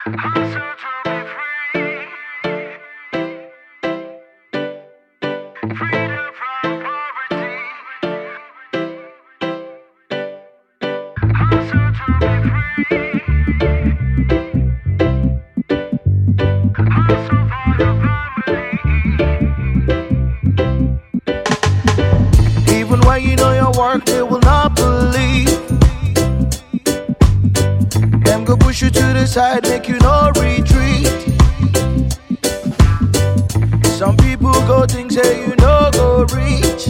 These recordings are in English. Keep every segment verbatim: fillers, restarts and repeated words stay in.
Even when you know your work, they will not believe. Them go push you to the side, make you no retreat. Some people go think say you no go reach.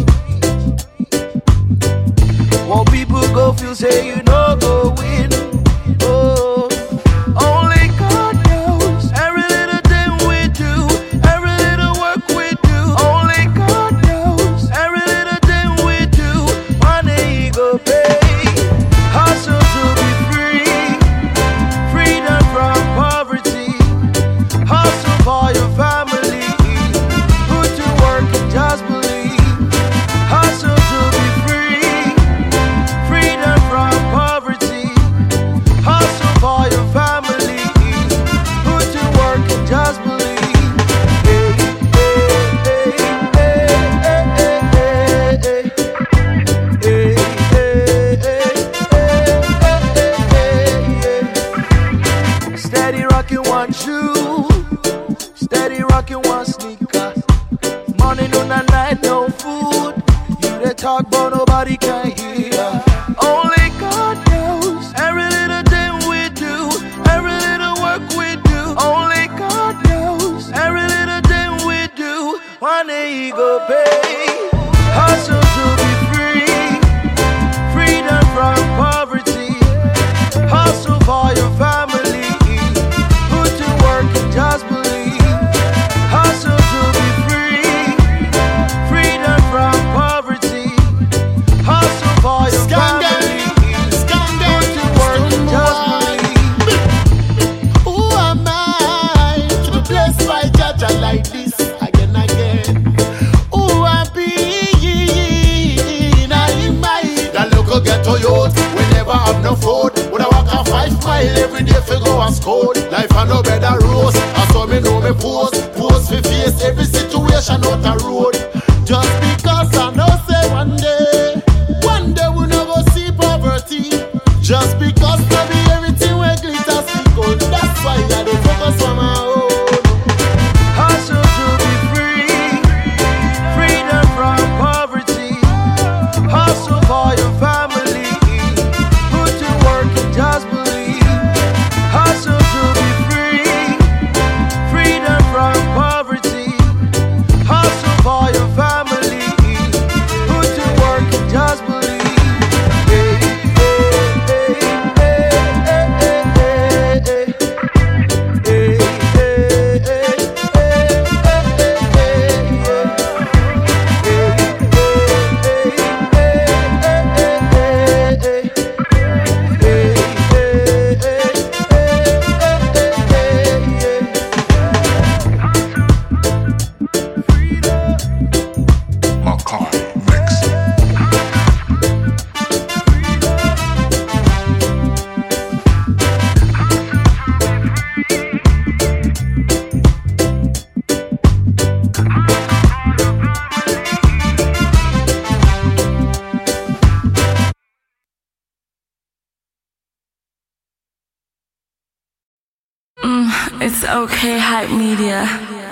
What people go feel say you no go win. Oh, only God knows every little thing we do, every little work we do. Only God knows every little thing we do. One day He go pay. Hustle to be free, freedom from poverty. Hustle for your family, put to work and just believe. Hustle to be free, freedom from poverty. Hustle for your family, put to work and just believe. Hey, hey, hey, hey, hey, hey, hey, hey, hey, hey. Steady rocking one shoe, steady rocking one sneaker. Morning, noon, and night, no food. You they talk, but nobody can hear. Only God knows every little thing we do, every little work we do. Only God knows every little thing we do. One day He go pay. Hustle to be free, freedom from poverty. Hustle for your family, put to work and just believe. Hustle to be free, freedom from poverty. Hustle for your family, put to work and just believe. Who am I to be blessed by Jaja like this again again? Who am I? I'm my the local ghetto youth. We never have no food. When I walk a five mile every day for go and scold. Life a no better roast. I saw me know me pose, pose for face every situation out the road. Just because I know say one day, one day we no go see poverty. Just because no be everything we glitter see gold. That's why I dey focus on my own. Hustle to be free, freedom from poverty. Hustle for your family, put to work and just believe. Hustle to be free, freedom from poverty. Hustle for your family, put to work and just believe. Hey, hey, hey, hey, hey, hey, hey, hey, Makai Mix. It's okay, Hype Media.